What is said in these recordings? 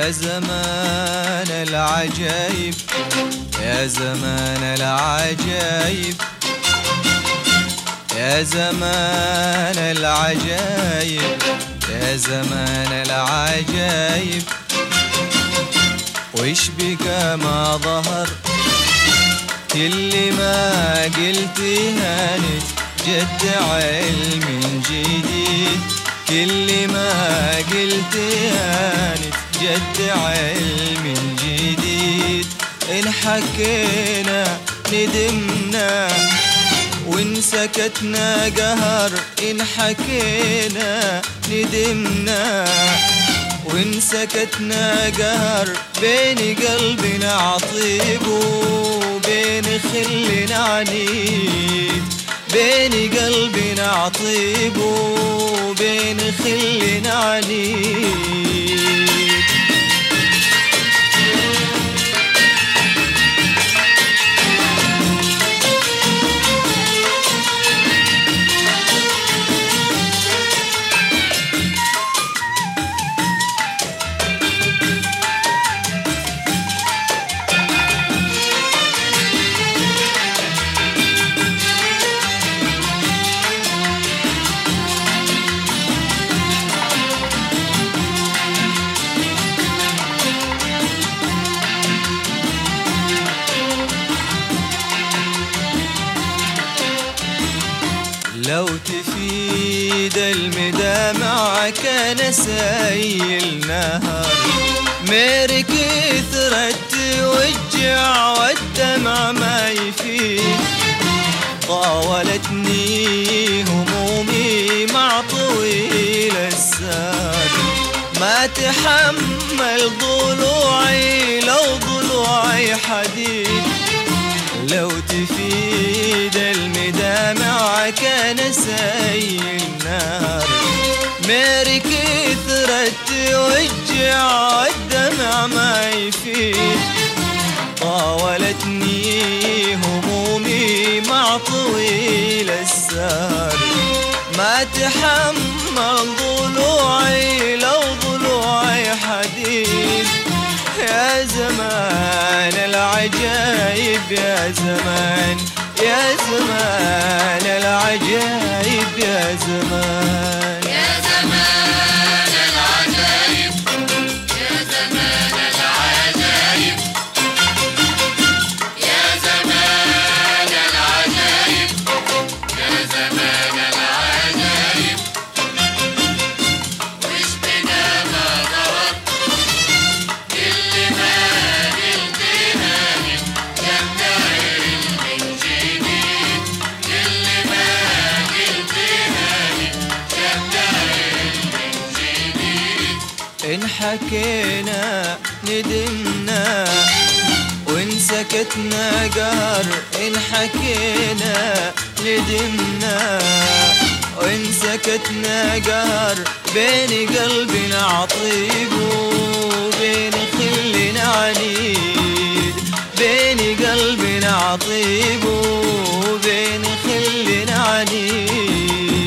يا زمان العجايب، يا زمان العجايب، يا زمان العجايب، يا زمان العجايب. وإيش بقى ما ظهر كل ما قلت هانت جد علم جديد، كل ما قلت هانت جد علم جديد. إن حكينا ندمنا وإن سكتنا قهر، إن حكينا ندمنا وإن سكتنا قهر. بين قلبنا عطيب وبين خلنا عنيد، بين قلبنا عطيب وبين خلنا عنيد. لو تفيد المدامع كان سايل نهر، مير كثرت توجع والدمع ما يفيد. طاولتني همومي مع طويل السار، ما تحمل ضلوعي لو ضلوعي حديد. لو تفيد المدامع كان سايل نار، مير كثرت توجع والدمع ما يفيد. طاولتني همومي مع طويل السهر، ما تحمل ضلوعي لو ضلوعي حديد. يا زمان العجايب، يا زمان، يا زمان العجايب، يا زمان، يا زمان العجايب، يا زمان العجايب، يا زمان العجايب، يا زمان العجايب. وإيش بنا ما ظهر كل ما قلت هانت جد علم جديد، كل ما قلت هانت جد علم جديد. إن حكينا ندمنا وإن سكتنا قهر، إن حكينا ندمنا وإن سكتنا قهر. بين قلبنا عطيب وبين خلنا عنيد، بين قلبنا عطيب وبين خلنا عنيد.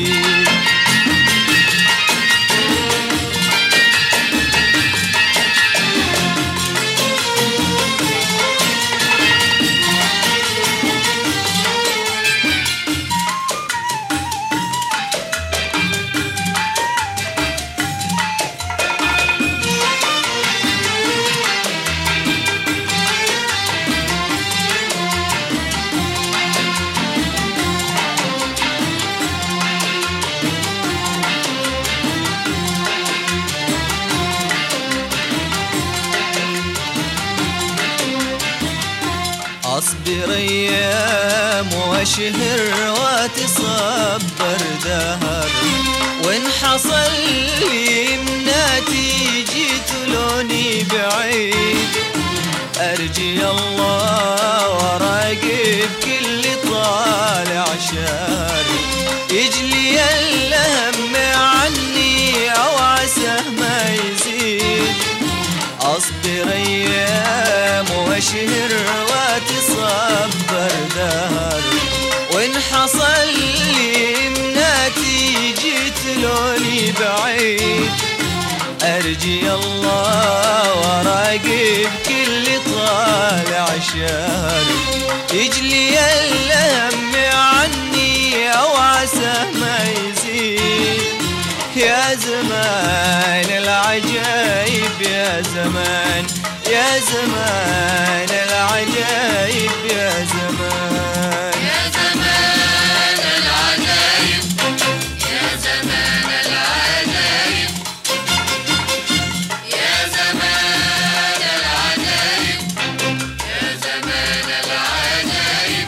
أصبر أيام وأشهر وتصبر دهر، وإن حصل لي مناتي جيت لوني بعيد. أرجي الله وراقب كل طالع شار، يجلي الهم عني أو عساه ما يزيد. أصبر أيام وأشهر وتصبر دهر، وإن حصل لي مناتي جيت لوني بعيد. أرجي الله وراقب كل طالع شهر يجلي الهم عني أو عسى ما يزيد. يا زمان العجايب يا زمان، يا زمان العجايب يا زمان، يا زمان العجايب، يا زمان العجايب، يا زمان العجايب، يا زمان العجايب.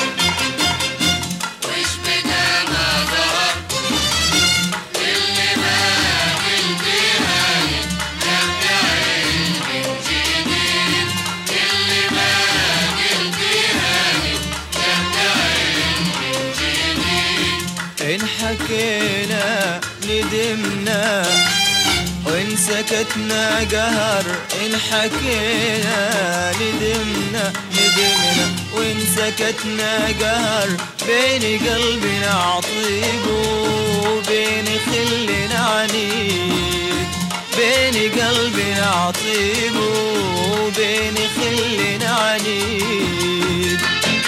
وش بدا ما ظهر اللي ما قلت هاني يرجع من جديد، اللي ما قلت هاني يرجع من جديد. إن حكينا ندمنا وإن سكتنا قهر، إن حكينا ندمنا وإن سكتنا قهر، بين قلبنا عطيب وبين خلنا عنيد، بين قلبنا عطيب وبين خلنا عنيد.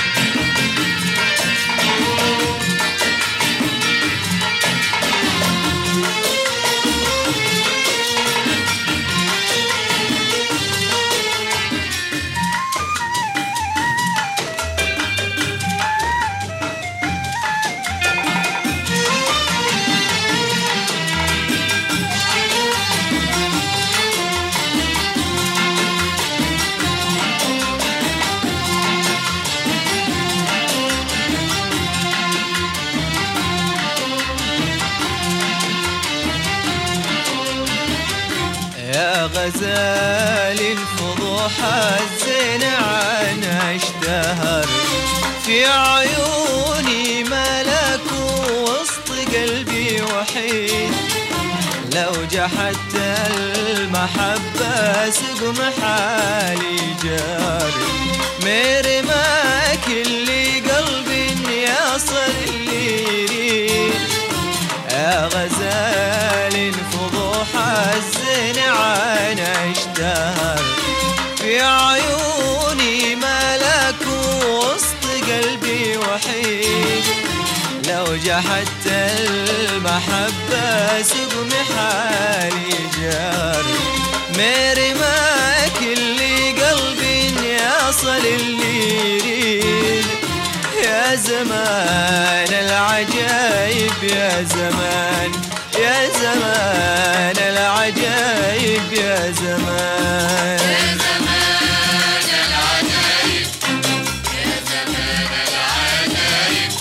يا غزال الفضوح الزين عنا اشتهر، في عيوني ملك وسط قلبي وحيد. لو جحدت المحبة سقم حالي جاري، مرماك اللي قلبي يصل اللي يريد. يا غزال الفضوح الزين عنا اشتهر، في عيوني ملك وسط قلبي وحيد. لو جحدت المحبة سقم حالي جاري، مرماك اللي قلبي يصل اللي يريد. يا زمان العجايب يا زمان، يا زمان العجايب يا زمان، يا زمان العجايب، يا زمان العجايب،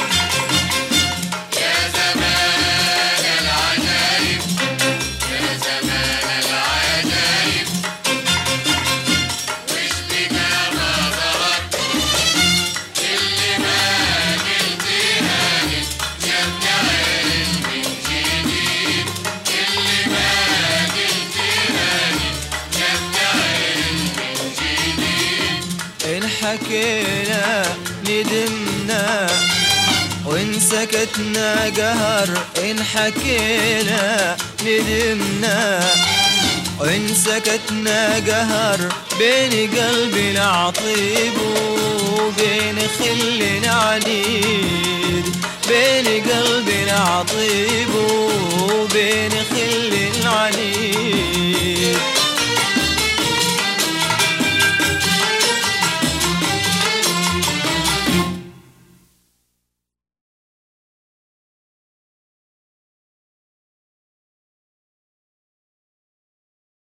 يا زمان العجايب، يا زمان العجايب. وش بدا ما ظهر اللي ما قلت هاني يرجع من جديد، اللي ما قلت هاني يرجع من جديد. إن حكينا ندمنا وإن سكتنا قهر، إن حكينا ندمنا وإن سكتنا قهر، بين قلبنا عطيب وبين خلنا عنيد، بين قلبنا عطيب